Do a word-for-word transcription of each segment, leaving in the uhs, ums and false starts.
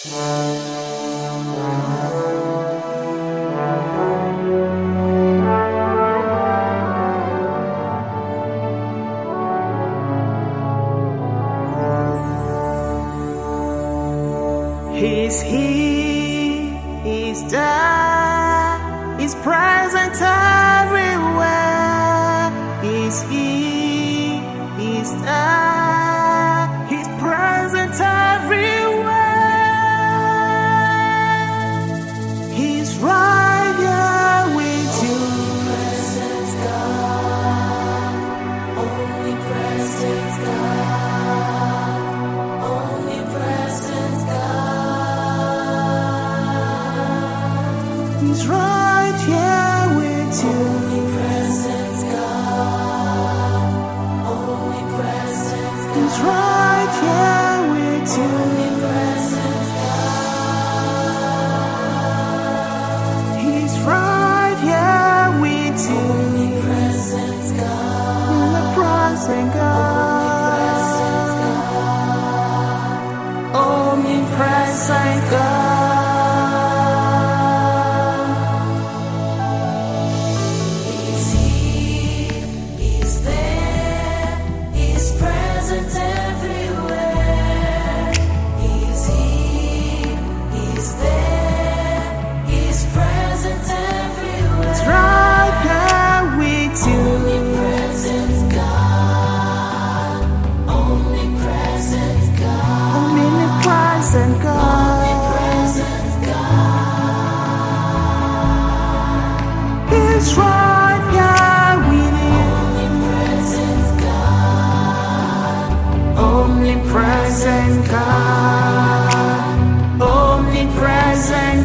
He's here, He's there, He's present everywhere. He's here, He's there, He's present everywhere. He's right here with you. Omnipresent God, omnipresent God, omnipresent God. He's right here with you. Omnipresent God, omnipresent God. He's right here with you. Omnipresent God. He's right here with you. Omnipresent God. In the present God. Omnipresent God. He's here, He's there, He's present everywhere. He's here, He's there, He's present everywhere. He's right here with you. Omnipresent God, omnipresent God, Omnipresent God. omnipresent God, He's right here with you. omnipresent God, Omnipresent God. Omnipresent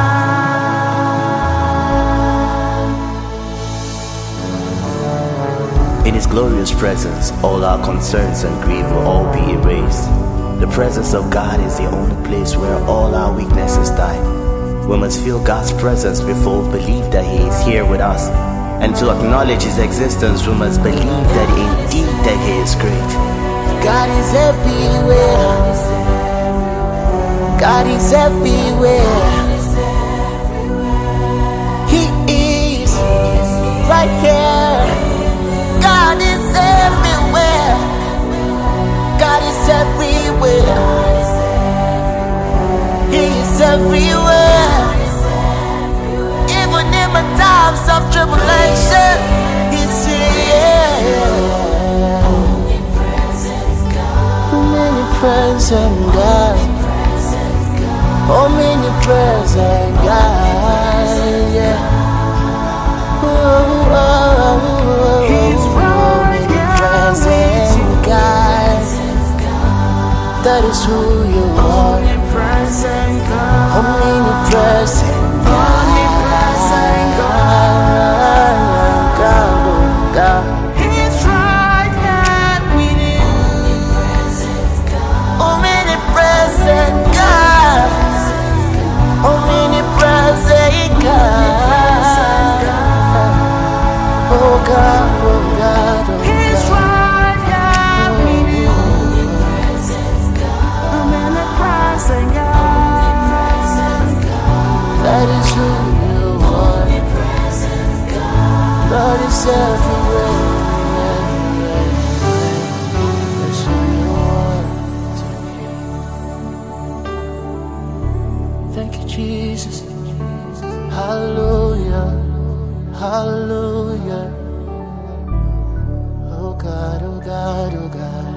God. In His glorious presence, all our concerns and grief will all be erased. The presence of God is the only place where all our weaknesses die. We must feel God's presence before we believe that He is here with us. And to acknowledge His existence, we must believe that indeed that He is great. God is everywhere. God is everywhere. He is right here. God is everywhere. God is everywhere. He is everywhere. Even in my times of tribulation, He's here. omnipresent God, Omnipresent God. Omnipresent God. Yeah. Ooh, oh, oh, oh. He's right here with you. Omnipresent God. That is who you are. Omnipresent God. Omnipresent God. Omnipresent God, God, God. He's right here with you. omnipresent God, Omnipresent God. Omnipresent God. Oh God, oh God, oh He's God. right here with you. omnipresent God, Omnipresent God. That is who you are. omnipresent God, God is everywhere, everywhere. That's who you are. Thank you, Jesus. Hallelujah, hallelujah. Oh God, oh God, oh God.